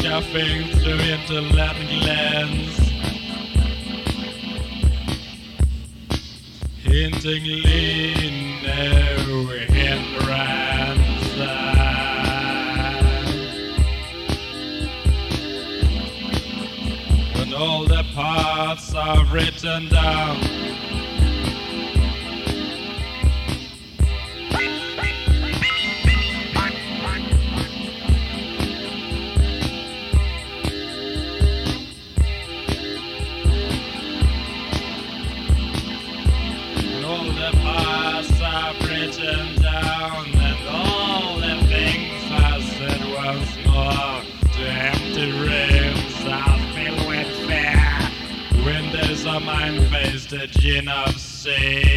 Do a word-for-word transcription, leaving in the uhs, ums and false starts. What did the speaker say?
scuffing through into Latin glens, hinting lean no hindrance. When all the parts are written down, written down, and all the things I said once more to empty rooms are filled with fear. Windows are mine-faced, a gin of sea.